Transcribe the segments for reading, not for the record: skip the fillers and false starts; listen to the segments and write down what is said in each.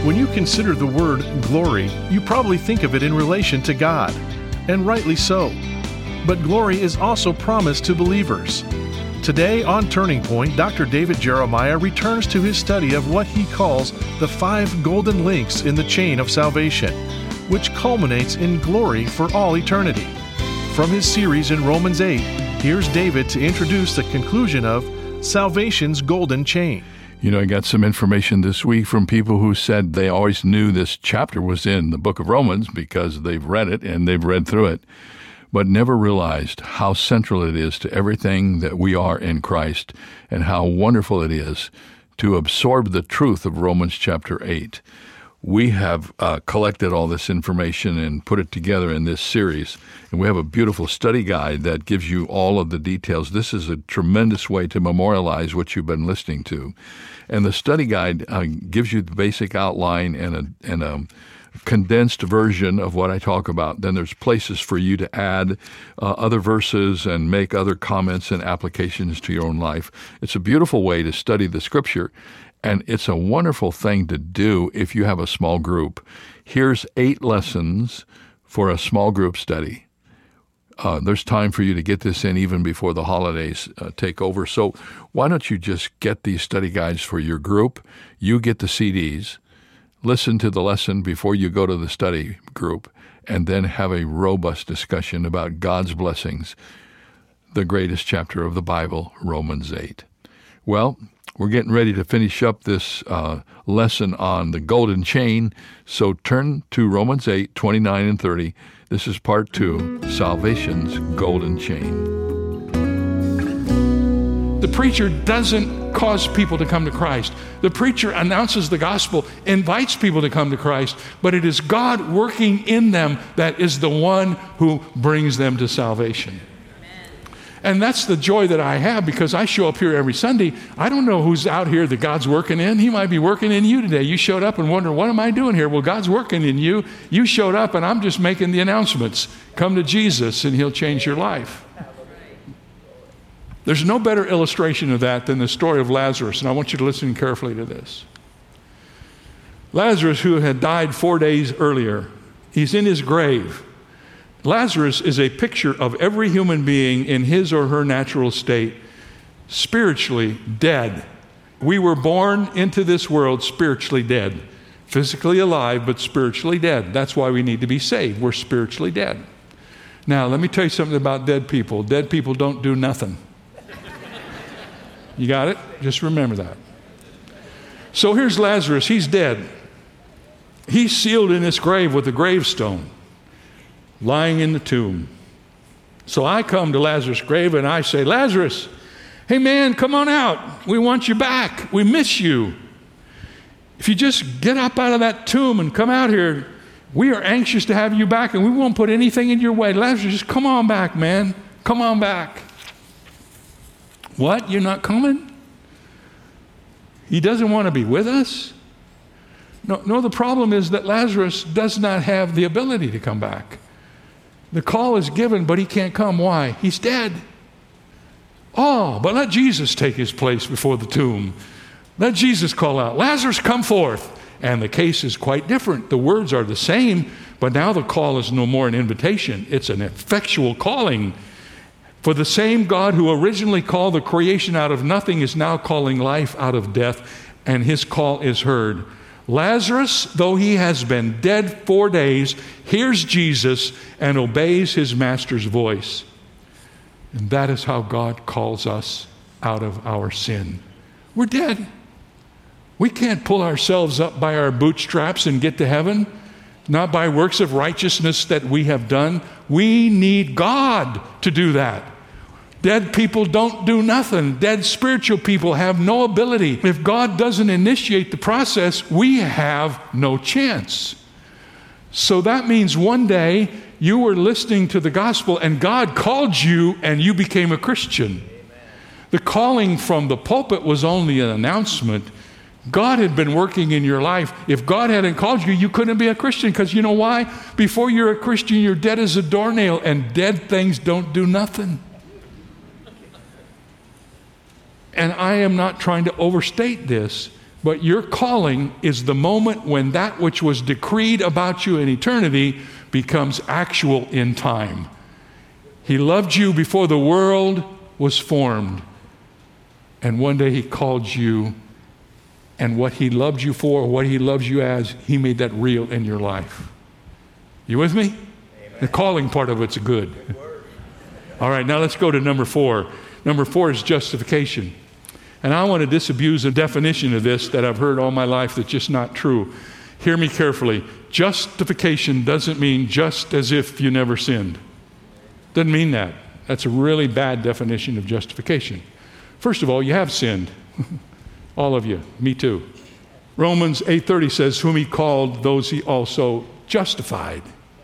When you consider the word glory, you probably think of it in relation to God, and rightly so. But glory is also promised to believers. Today on Turning Point, Dr. David Jeremiah returns to his study of what he calls the 5 golden links in the chain of salvation, which culminates in glory for all eternity. From his series in Romans 8, here's David to introduce the conclusion of Salvation's Golden Chain. You know, I got some information this week from people who said they always knew this chapter was in the book of Romans because they've read it and they've read through it, but never realized how central it is to everything that we are in Christ and how wonderful it is to absorb the truth of Romans chapter 8. We have collected all this information and put it together in this series, and we have a beautiful study guide that gives you all of the details. This is a tremendous way to memorialize what you've been listening to. And the study guide gives you the basic outline and a condensed version of what I talk about. Then there's places for you to add other verses and make other comments and applications to your own life. It's a beautiful way to study the Scripture, and it's a wonderful thing to do if you have a small group. Here's 8 lessons for a small group study. There's time for you to get this in even before the holidays take over. So why don't you just get these study guides for your group? You get the CDs. Listen to the lesson before you go to the study group, and then have a robust discussion about God's blessings, the greatest chapter of the Bible, Romans 8. Well, we're getting ready to finish up this lesson on the golden chain, so turn to Romans 8, 29 and 30. This is part 2, Salvation's Golden Chain. The preacher doesn't cause people to come to Christ. The preacher announces the gospel, invites people to come to Christ, but it is God working in them that is the one who brings them to salvation. And that's the joy that I have, because I show up here every Sunday. I don't know who's out here that God's working in. He might be working in you today. You showed up and wonder, what am I doing here? Well, God's working in you. You showed up and I'm just making the announcements. Come to Jesus and He'll change your life. There's no better illustration of that than the story of Lazarus, and I want you to listen carefully to this. Lazarus, who had died 4 days earlier, he's in his grave. Lazarus is a picture of every human being in his or her natural state, spiritually dead. We were born into this world spiritually dead, physically alive, but spiritually dead. That's why we need to be saved. We're spiritually dead. Now, let me tell you something about dead people. Dead people don't do nothing. You got it? Just remember that. So here's Lazarus. He's dead. He's sealed in his grave with a gravestone, lying in the tomb. So I come to Lazarus' grave and I say, Lazarus, hey man, come on out. We want you back. We miss you. If you just get up out of that tomb and come out here, we are anxious to have you back, and we won't put anything in your way. Lazarus, just come on back, man. Come on back. What? You're not coming? He doesn't want to be with us? No, the problem is that Lazarus does not have the ability to come back. The call is given, but he can't come. Why? He's dead. Oh, but let Jesus take his place before the tomb. Let Jesus call out, Lazarus, come forth. And the case is quite different. The words are the same, but now the call is no more an invitation. It's an effectual calling. For the same God who originally called the creation out of nothing is now calling life out of death, and his call is heard. Lazarus, though he has been dead 4 days, hears Jesus and obeys his master's voice. And that is how God calls us out of our sin. We're dead. We can't pull ourselves up by our bootstraps and get to heaven, not by works of righteousness that we have done. We need God to do that. Dead people don't do nothing. Dead spiritual people have no ability. If God doesn't initiate the process, we have no chance. So that means one day you were listening to the gospel and God called you and you became a Christian. The calling from the pulpit was only an announcement. God had been working in your life. If God hadn't called you, you couldn't be a Christian, because you know why? Before you're a Christian, you're dead as a doornail, and dead things don't do nothing. And I am not trying to overstate this. But your calling is the moment when that which was decreed about you in eternity becomes actual in time. He loved you before the world was formed. And one day he called you, and what he loved you for, what he loves you as, he made that real in your life. You with me? Amen. The calling part of it's good. All right, now let's go to number 4. Number 4 is justification. And I want to disabuse a definition of this that I've heard all my life that's just not true. Hear me carefully. Justification doesn't mean just as if you never sinned. Doesn't mean that. That's a really bad definition of justification. First of all, you have sinned. All of you. Me too. Romans 8:30 says, whom he called, those he also justified.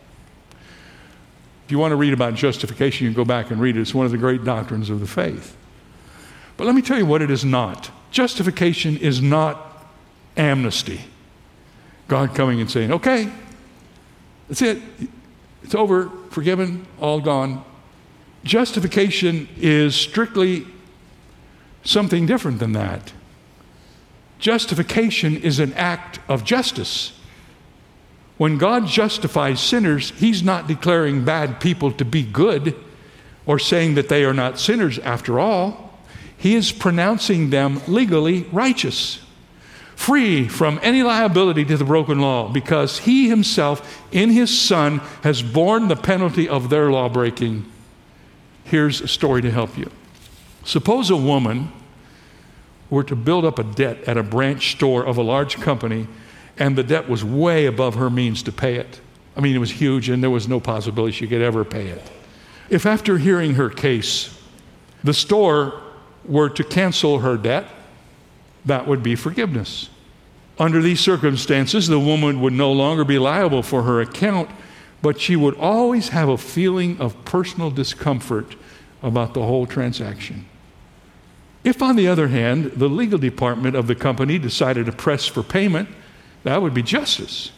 If you want to read about justification, you can go back and read it. It's one of the great doctrines of the faith. But let me tell you what it is not. Justification is not amnesty. God coming and saying, okay, that's it. It's over, forgiven, all gone. Justification is strictly something different than that. Justification is an act of justice. When God justifies sinners, he's not declaring bad people to be good or saying that they are not sinners after all. He is pronouncing them legally righteous, free from any liability to the broken law, because he himself in his Son has borne the penalty of their law breaking. Here's a story to help you. Suppose a woman were to build up a debt at a branch store of a large company, and the debt was way above her means to pay it. I mean, it was huge, and there was no possibility she could ever pay it. If after hearing her case, the store were to cancel her debt, that would be forgiveness. Under these circumstances, the woman would no longer be liable for her account, but she would always have a feeling of personal discomfort about the whole transaction. If, on the other hand, the legal department of the company decided to press for payment, that would be justice.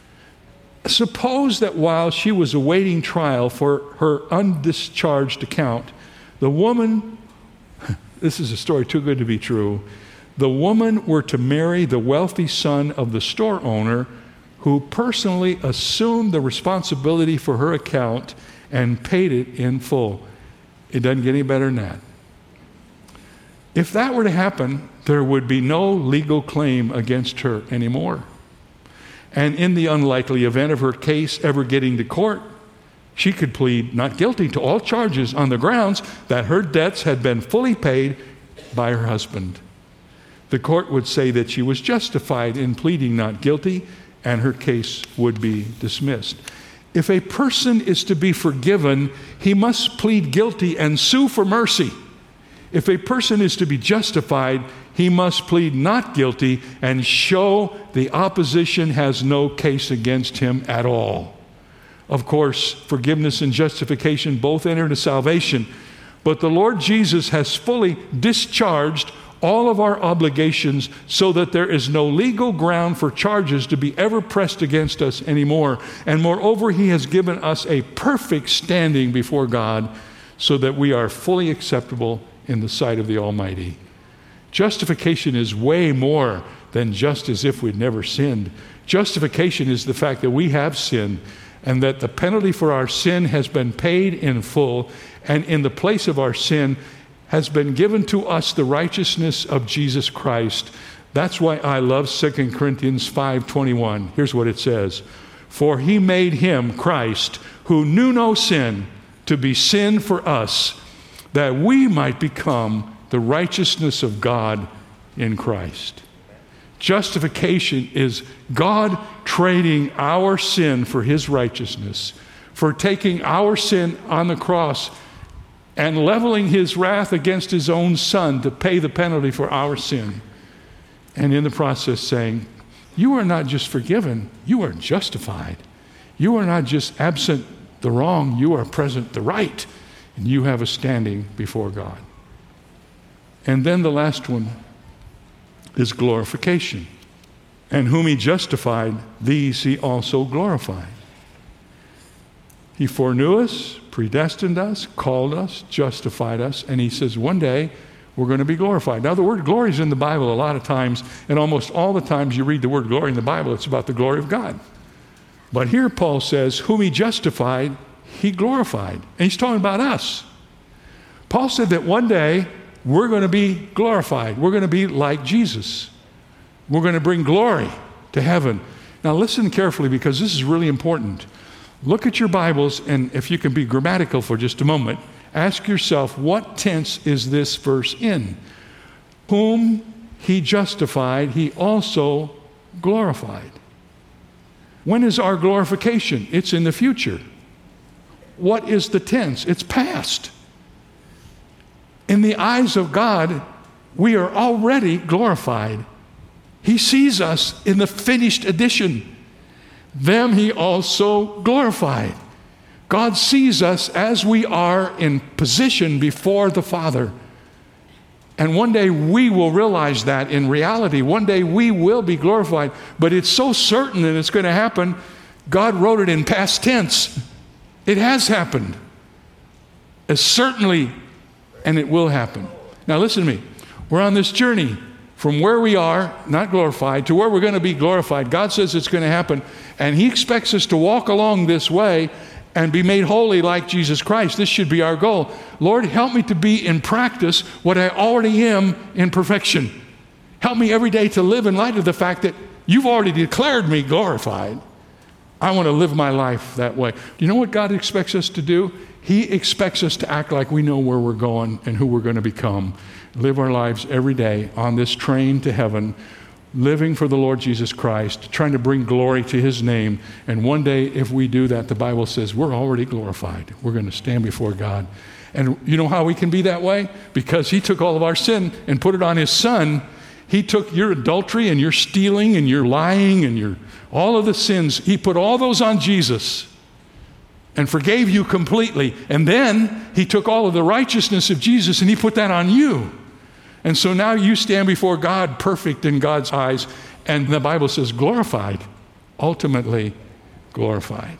Suppose that while she was awaiting trial for her undischarged account, the woman, this is a story too good to be true, the woman were to marry the wealthy son of the store owner who personally assumed the responsibility for her account and paid it in full. It doesn't get any better than that. If that were to happen, there would be no legal claim against her anymore. And in the unlikely event of her case ever getting to court, she could plead not guilty to all charges on the grounds that her debts had been fully paid by her husband. The court would say that she was justified in pleading not guilty, and her case would be dismissed. If a person is to be forgiven, he must plead guilty and sue for mercy. If a person is to be justified, he must plead not guilty and show the opposition has no case against him at all. Of course, forgiveness and justification both enter into salvation, but the Lord Jesus has fully discharged all of our obligations so that there is no legal ground for charges to be ever pressed against us anymore. And moreover, he has given us a perfect standing before God so that we are fully acceptable in the sight of the Almighty. Justification is way more than just as if we'd never sinned. Justification is the fact that we have sinned and that the penalty for our sin has been paid in full, and in the place of our sin has been given to us the righteousness of Jesus Christ. That's why I love 2 Corinthians 5:21. Here's what it says. For he made him, Christ, who knew no sin, to be sin for us, that we might become the righteousness of God in Christ. Justification is God trading our sin for his righteousness, for taking our sin on the cross and leveling his wrath against his own Son to pay the penalty for our sin. And in the process saying, you are not just forgiven, you are justified. You are not just absent the wrong, you are present the right. And you have a standing before God. And then the last one is glorification. And whom he justified, these he also glorified. He foreknew us, predestined us, called us, justified us, and he says one day we're going to be glorified. Now, the word glory is in the Bible a lot of times, and almost all the times you read the word glory in the Bible, it's about the glory of God. But here Paul says, whom he justified, he glorified. And he's talking about us. Paul said that one day we're going to be glorified. We're going to be like Jesus. We're going to bring glory to heaven. Now listen carefully, because this is really important. Look at your Bibles, and if you can be grammatical for just a moment, ask yourself, what tense is this verse in? Whom he justified, he also glorified. When is our glorification? It's in the future. What is the tense? It's past. In the eyes of God, we are already glorified. He sees us in the finished edition. Them he also glorified. God sees us as we are in position before the Father. And one day we will realize that in reality. One day we will be glorified. But it's so certain that it's going to happen, God wrote it in past tense. It has happened. As certainly, and it will happen. Now listen to me. We're on this journey from where we are, not glorified, to where we're going to be glorified. God says it's going to happen, and he expects us to walk along this way and be made holy like Jesus Christ. This should be our goal. Lord, help me to be in practice what I already am in perfection. Help me every day to live in light of the fact that you've already declared me glorified. I want to live my life that way. Do you know what God expects us to do? He expects us to act like we know where we're going and who we're going to become. Live our lives every day on this train to heaven, living for the Lord Jesus Christ, trying to bring glory to his name. And one day, if we do that, the Bible says we're already glorified. We're going to stand before God. And you know how we can be that way? Because he took all of our sin and put it on his son. He took your adultery and your stealing and your lying and your all of the sins. He put all those on Jesus and forgave you completely. And then he took all of the righteousness of Jesus and he put that on you. And so now you stand before God perfect in God's eyes. And the Bible says glorified, ultimately glorified.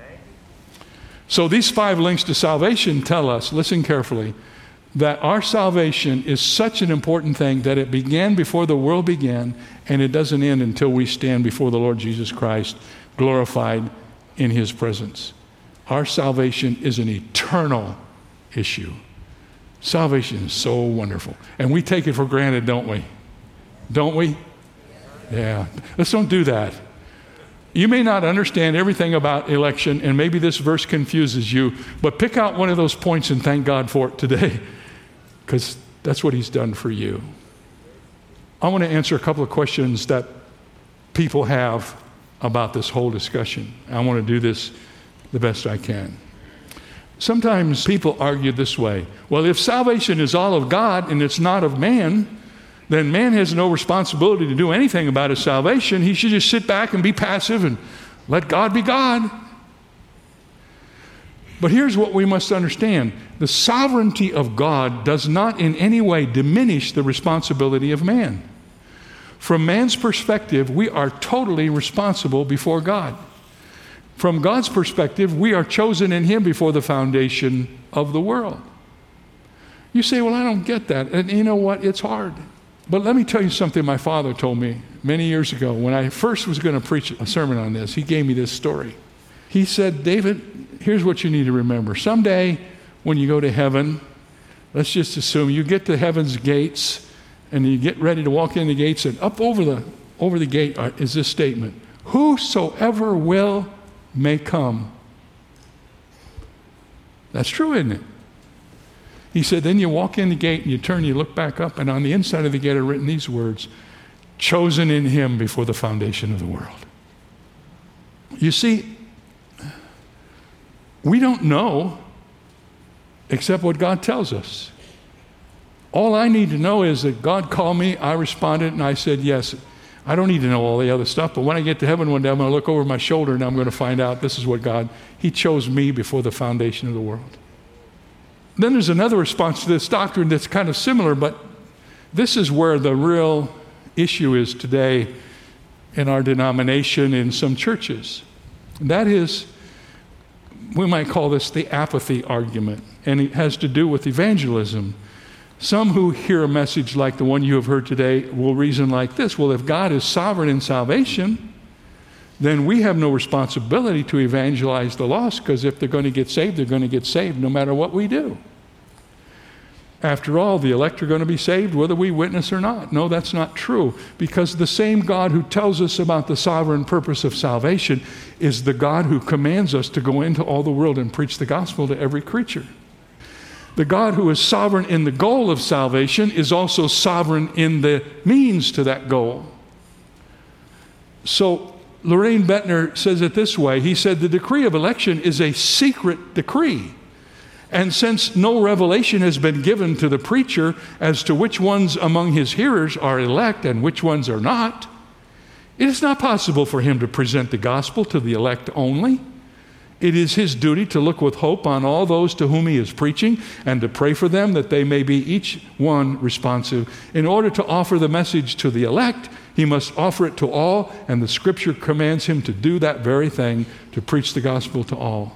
So these 5 links to salvation tell us, listen carefully, that our salvation is such an important thing that it began before the world began, and it doesn't end until we stand before the Lord Jesus Christ, glorified in his presence. Our salvation is an eternal issue. Salvation is so wonderful. And we take it for granted, don't we? Don't we? Yeah. Let's don't do that. You may not understand everything about election, and maybe this verse confuses you, but pick out one of those points and thank God for it today, because that's what he's done for you. I want to answer a couple of questions that people have about this whole discussion. I want to do this the best I can. Sometimes people argue this way. Well, if salvation is all of God and it's not of man, then man has no responsibility to do anything about his salvation. He should just sit back and be passive and let God be God. But here's what we must understand. The sovereignty of God does not in any way diminish the responsibility of man. From man's perspective, we are totally responsible before God. From God's perspective, we are chosen in him before the foundation of the world. You say, well, I don't get that. And you know what? It's hard. But let me tell you something my father told me many years ago. When I first was going to preach a sermon on this, he gave me this story. He said, David, here's what you need to remember. Someday when you go to heaven, let's just assume you get to heaven's gates and you get ready to walk in the gates, and up over the gate is this statement: whosoever will may come. That's true, isn't it? He said, then you walk in the gate and you turn, you look back up, and on the inside of the gate are written these words: chosen in him before the foundation of the world. You see, we don't know except what God tells us. All I need to know is that God called me, I responded, and I said yes. I don't need to know all the other stuff, but when I get to heaven one day, I'm going to look over my shoulder and I'm going to find out this is what God, he chose me before the foundation of the world. Then there's another response to this doctrine that's kind of similar, but this is where the real issue is today in our denomination, in some churches. And that is, we might call this the apathy argument, and it has to do with evangelism. Some who hear a message like the one you have heard today will reason like this: well, if God is sovereign in salvation, then we have no responsibility to evangelize the lost, because if they're going to get saved, they're going to get saved no matter what we do. After all, the elect are going to be saved whether we witness or not. No, that's not true, because the same God who tells us about the sovereign purpose of salvation is the God who commands us to go into all the world and preach the gospel to every creature. The God who is sovereign in the goal of salvation is also sovereign in the means to that goal. So Loraine Boettner says it this way. He said, the decree of election is a secret decree. And since no revelation has been given to the preacher as to which ones among his hearers are elect and which ones are not, it is not possible for him to present the gospel to the elect only. It is his duty to look with hope on all those to whom he is preaching and to pray for them that they may be each one responsive. In order to offer the message to the elect, he must offer it to all, and the Scripture commands him to do that very thing, to preach the gospel to all.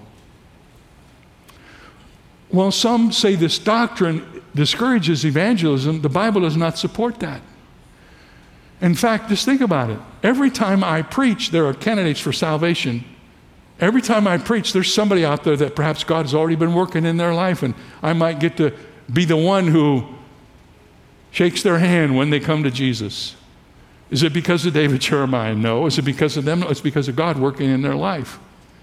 While some say this doctrine discourages evangelism, the Bible does not support that. In fact, just think about it. Every time I preach, there are candidates for salvation. Every time I preach, there's somebody out there that perhaps God has already been working in their life, and I might get to be the one who shakes their hand when they come to Jesus. Is it because of David Jeremiah? No. Is it because of them? No. It's because of God working in their life.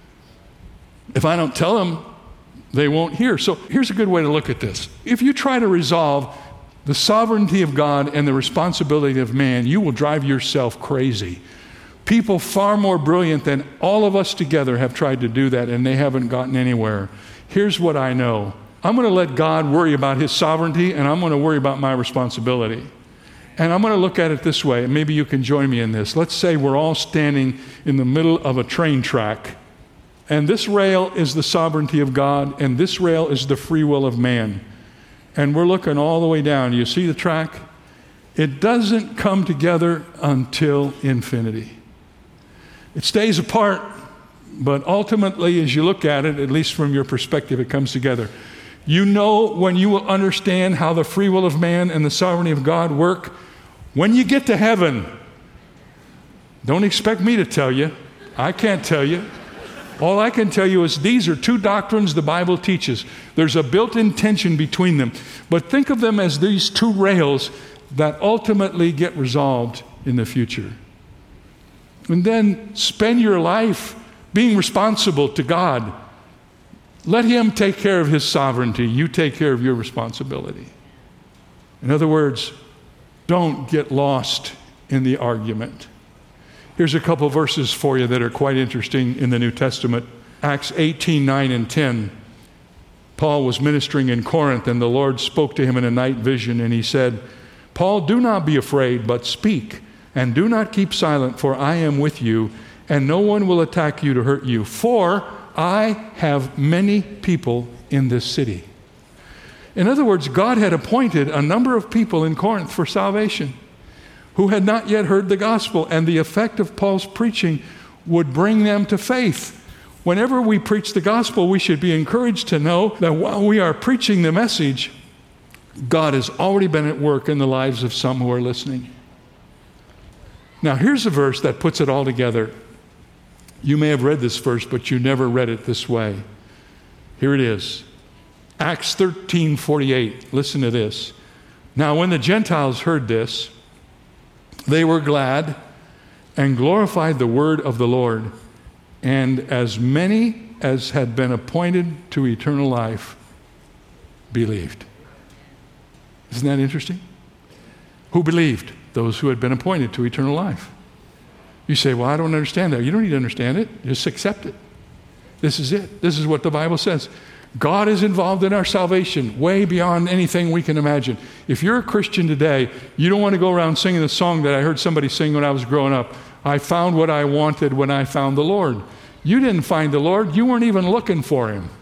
If I don't tell them, they won't hear. So here's a good way to look at this. If you try to resolve the sovereignty of God and the responsibility of man, you will drive yourself crazy. People far more brilliant than all of us together have tried to do that, and they haven't gotten anywhere. Here's what I know. I'm going to let God worry about his sovereignty, and I'm going to worry about my responsibility. And I'm going to look at it this way, and maybe you can join me in this. Let's say we're all standing in the middle of a train track, and this rail is the sovereignty of God, and this rail is the free will of man. And we're looking all the way down. You see the track? It doesn't come together until infinity. It stays apart, but ultimately, as you look at it, at least from your perspective, it comes together. You know, when you will understand how the free will of man and the sovereignty of God work, when you get to heaven, don't expect me to tell you. I can't tell you. All I can tell you is these are two doctrines the Bible teaches. There's a built-in tension between them. But think of them as these two rails that ultimately get resolved in the future. And then spend your life being responsible to God. Let him take care of his sovereignty. You take care of your responsibility. In other words, don't get lost in the argument. Here's a couple verses for you that are quite interesting in the New Testament. Acts 18:9 and 10. Paul was ministering in Corinth, and the Lord spoke to him in a night vision, and he said, Paul, do not be afraid, but speak, and do not keep silent, for I am with you, and no one will attack you to hurt you, for I have many people in this city. In other words, God had appointed a number of people in Corinth for salvation who had not yet heard the gospel, and the effect of Paul's preaching would bring them to faith. Whenever we preach the gospel, we should be encouraged to know that while we are preaching the message, God has already been at work in the lives of some who are listening. Now, here's a verse that puts it all together. You may have read this verse, but you never read it this way. Here it is. Acts 13:48. Listen to this. Now, when the Gentiles heard this, they were glad and glorified the word of the Lord, and as many as had been appointed to eternal life believed. Isn't that interesting? Who believed? Those who had been appointed to eternal life. You say, well, I don't understand that. You don't need to understand it. Just accept it. This is it. This is what the Bible says. God is involved in our salvation way beyond anything we can imagine. If you're a Christian today, you don't want to go around singing the song that I heard somebody sing when I was growing up. I found what I wanted when I found the Lord. You didn't find the Lord. You weren't even looking for him.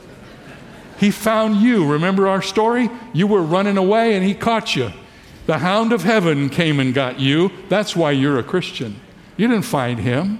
He found you. Remember our story? You were running away and he caught you. The hound of heaven came and got you. That's why you're a Christian. You didn't find him.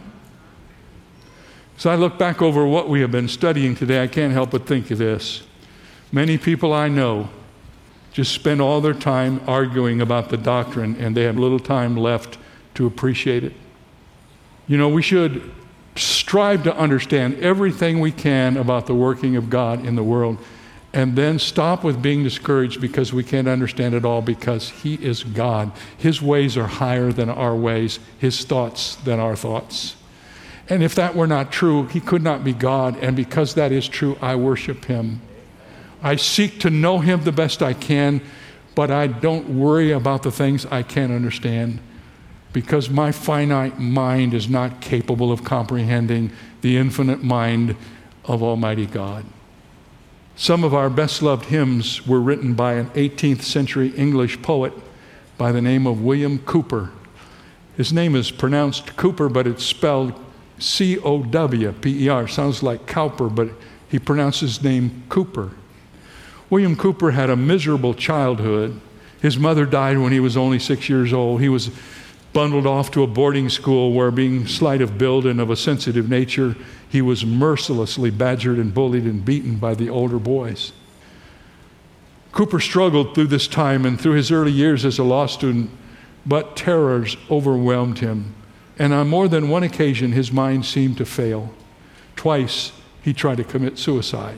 So I look back over what we have been studying today, I can't help but think of this. Many people I know just spend all their time arguing about the doctrine, and they have little time left to appreciate it. You know, we should strive to understand everything we can about the working of God in the world, and then stop with being discouraged because we can't understand it all, because He is God. His ways are higher than our ways, His thoughts than our thoughts. And if that were not true, He could not be God, and because that is true, I worship Him. I seek to know Him the best I can, but I don't worry about the things I can't understand, because my finite mind is not capable of comprehending the infinite mind of Almighty God. Some of our best-loved hymns were written by an 18th century English poet by the name of William Cowper. His name is pronounced Cooper, but it's spelled C-O-W-P-E-R. Sounds like Cowper, but he pronounced his name Cooper. William Cooper had a miserable childhood. His mother died when he was only 6 years old. He was bundled off to a boarding school where, being slight of build and of a sensitive nature, he was mercilessly badgered and bullied and beaten by the older boys. Cooper struggled through this time and through his early years as a law student, but terrors overwhelmed him. And on more than one occasion, his mind seemed to fail. Twice, he tried to commit suicide.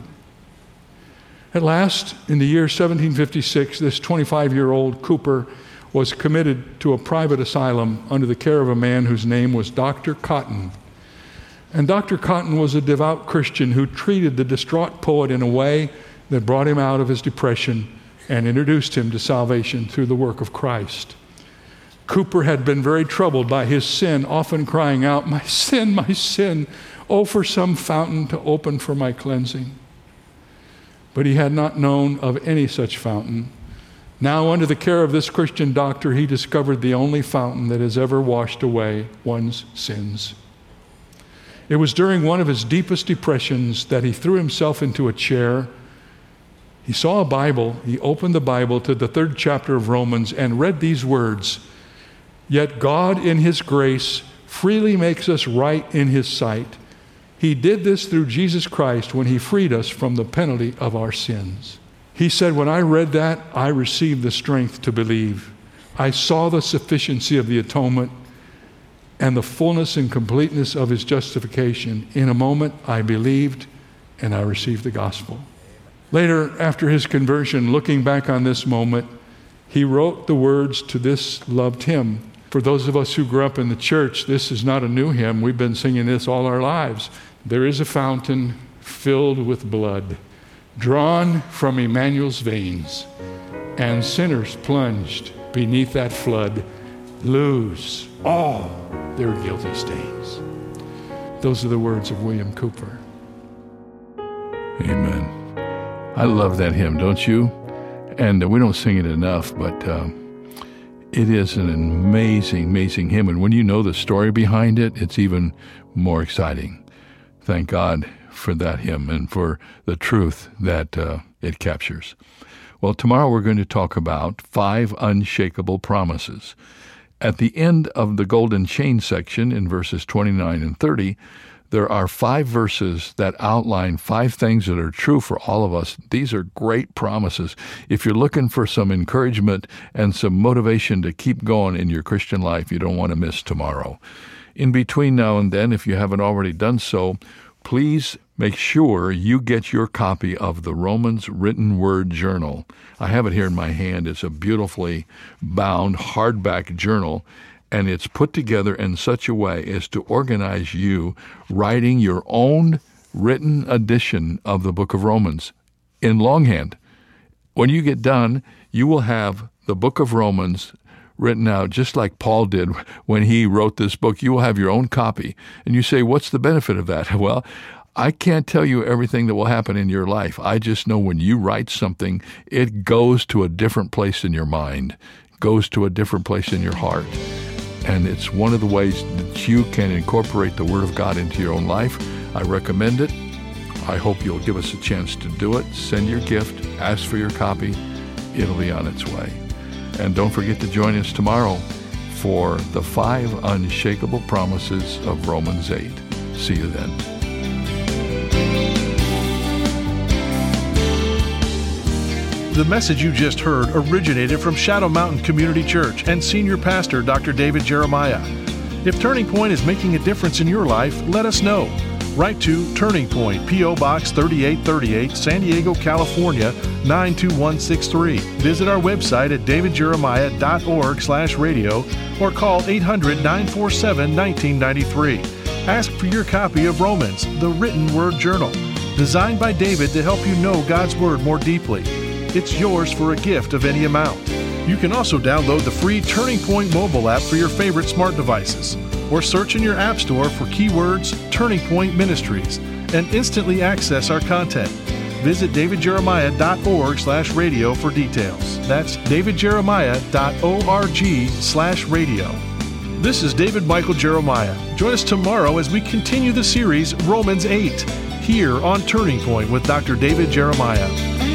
At last, in the year 1756, this 25-year-old Cooper was committed to a private asylum under the care of a man whose name was Dr. Cotton. And Dr. Cotton was a devout Christian who treated the distraught poet in a way that brought him out of his depression and introduced him to salvation through the work of Christ. Cooper had been very troubled by his sin, often crying out, my sin, oh, for some fountain to open for my cleansing." But he had not known of any such fountain. Now, under the care of this Christian doctor, he discovered the only fountain that has ever washed away one's sins. It was during one of his deepest depressions that he threw himself into a chair. He saw a Bible. He opened the Bible to the 3rd chapter of Romans and read these words, "Yet God in His grace freely makes us right in His sight. He did this through Jesus Christ when He freed us from the penalty of our sins." He said, when I read that, I received the strength to believe. I saw the sufficiency of the atonement and the fullness and completeness of His justification. In a moment, I believed and I received the gospel. Later, after his conversion, looking back on this moment, he wrote the words to this loved hymn. For those of us who grew up in the church, this is not a new hymn. We've been singing this all our lives. There is a fountain filled with blood, drawn from Emmanuel's veins, and sinners plunged beneath that flood lose all their guilty stains. Those are the words of William Cowper. Amen. I love that hymn, don't you? And we don't sing it enough, but it is an amazing, amazing hymn. And when you know the story behind it, it's even more exciting. Thank God for that hymn and for the truth that it captures. Well, tomorrow we're going to talk about 5 unshakable promises. At the end of the Golden Chain section in verses 29 and 30, there are 5 verses that outline 5 things that are true for all of us. These are great promises. If you're looking for some encouragement and some motivation to keep going in your Christian life, you don't want to miss tomorrow. In between now and then, if you haven't already done so, please make sure you get your copy of the Romans Written Word Journal. I have it here in my hand. It's a beautifully bound hardback journal, and it's put together in such a way as to organize you writing your own written edition of the book of Romans in longhand. When you get done, you will have the book of Romans written out just like Paul did when he wrote this book. You will have your own copy. And you say, what's the benefit of that? Well, I can't tell you everything that will happen in your life. I just know when you write something, it goes to a different place in your mind, goes to a different place in your heart. And it's one of the ways that you can incorporate the Word of God into your own life. I recommend it. I hope you'll give us a chance to do it. Send your gift. Ask for your copy. It'll be on its way. And don't forget to join us tomorrow for the 5 unshakable promises of Romans 8. See you then. The message you just heard originated from Shadow Mountain Community Church and Senior Pastor Dr. David Jeremiah. If Turning Point is making a difference in your life, let us know. Write to Turning Point, P.O. Box 3838, San Diego, California, 92163. Visit our website at davidjeremiah.org/radio or call 800-947-1993. Ask for your copy of Romans, the written word journal, designed by David to help you know God's Word more deeply. It's yours for a gift of any amount. You can also download the free Turning Point mobile app for your favorite smart devices, or search in your app store for keywords Turning Point Ministries and instantly access our content. Visit davidjeremiah.org/radio for details. That's davidjeremiah.org/radio. This is David Michael Jeremiah. Join us tomorrow as we continue the series Romans 8 here on Turning Point with Dr. David Jeremiah.